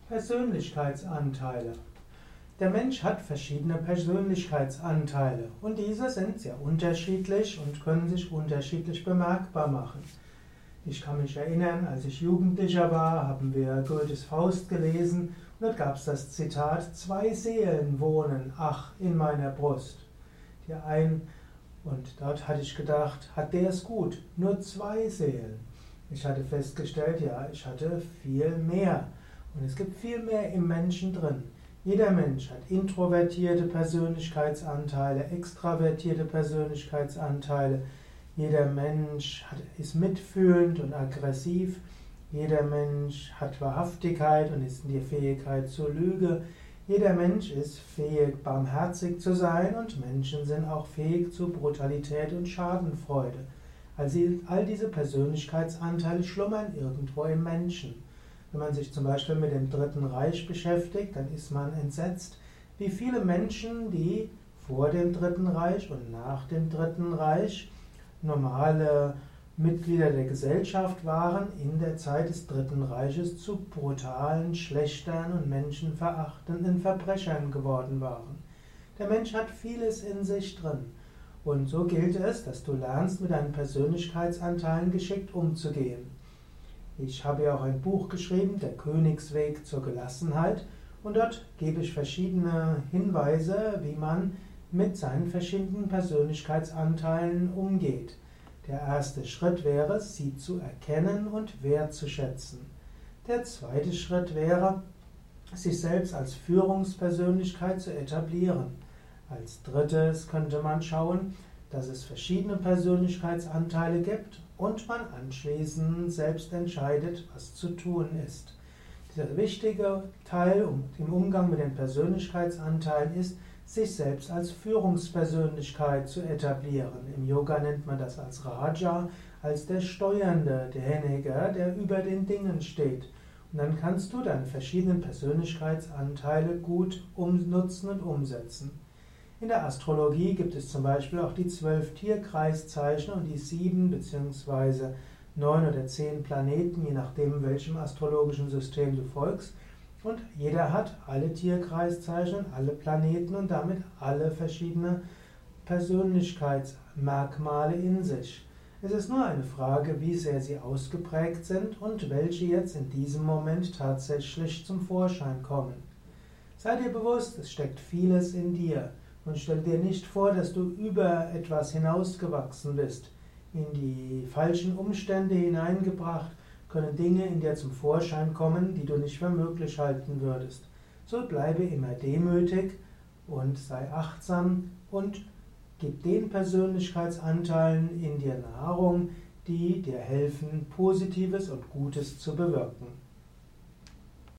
Persönlichkeitsanteile. Der Mensch hat verschiedene Persönlichkeitsanteile und diese sind sehr unterschiedlich und können sich unterschiedlich bemerkbar machen. Ich kann mich erinnern, als ich Jugendlicher war, haben wir Goethes Faust gelesen und dort gab es das Zitat: Zwei Seelen wohnen, ach, in meiner Brust. Und dort hatte ich gedacht, hat der es gut? Nur zwei Seelen. Ich hatte festgestellt, ja, ich hatte viel mehr. Und es gibt viel mehr im Menschen drin. Jeder Mensch hat introvertierte Persönlichkeitsanteile, extravertierte Persönlichkeitsanteile. Jeder Mensch ist mitfühlend und aggressiv. Jeder Mensch hat Wahrhaftigkeit und ist in der Fähigkeit zur Lüge. Jeder Mensch ist fähig, barmherzig zu sein, und Menschen sind auch fähig zu Brutalität und Schadenfreude. Also all diese Persönlichkeitsanteile schlummern irgendwo im Menschen. Wenn man sich zum Beispiel mit dem Dritten Reich beschäftigt, dann ist man entsetzt, wie viele Menschen, die vor dem Dritten Reich und nach dem Dritten Reich normale Mitglieder der Gesellschaft waren, in der Zeit des Dritten Reiches zu brutalen, schlechteren und menschenverachtenden Verbrechern geworden waren. Der Mensch hat vieles in sich drin. Und so gilt es, dass du lernst, mit deinen Persönlichkeitsanteilen geschickt umzugehen. Ich habe ja auch ein Buch geschrieben, Der Königsweg zur Gelassenheit, und dort gebe ich verschiedene Hinweise, wie man mit seinen verschiedenen Persönlichkeitsanteilen umgeht. Der erste Schritt wäre, sie zu erkennen und wertzuschätzen. Der zweite Schritt wäre, sich selbst als Führungspersönlichkeit zu etablieren. Als drittes könnte man schauen, dass es verschiedene Persönlichkeitsanteile gibt und man anschließend selbst entscheidet, was zu tun ist. Dieser wichtige Teil im Umgang mit den Persönlichkeitsanteilen ist, sich selbst als Führungspersönlichkeit zu etablieren. Im Yoga nennt man das als Raja, als der Steuernde, derjenige, der über den Dingen steht. Und dann kannst du deine verschiedenen Persönlichkeitsanteile gut nutzen und umsetzen. In der Astrologie gibt es zum Beispiel auch die 12 Tierkreiszeichen und die 7 bzw. 9 oder 10 Planeten, je nachdem, welchem astrologischen System du folgst. Und jeder hat alle Tierkreiszeichen, alle Planeten und damit alle verschiedene Persönlichkeitsmerkmale in sich. Es ist nur eine Frage, wie sehr sie ausgeprägt sind und welche jetzt in diesem Moment tatsächlich zum Vorschein kommen. Sei dir bewusst, es steckt vieles in dir. Und stell dir nicht vor, dass du über etwas hinausgewachsen bist. In die falschen Umstände hineingebracht, können Dinge in dir zum Vorschein kommen, die du nicht für möglich halten würdest. So bleibe immer demütig und sei achtsam und gib den Persönlichkeitsanteilen in dir Nahrung, die dir helfen, Positives und Gutes zu bewirken.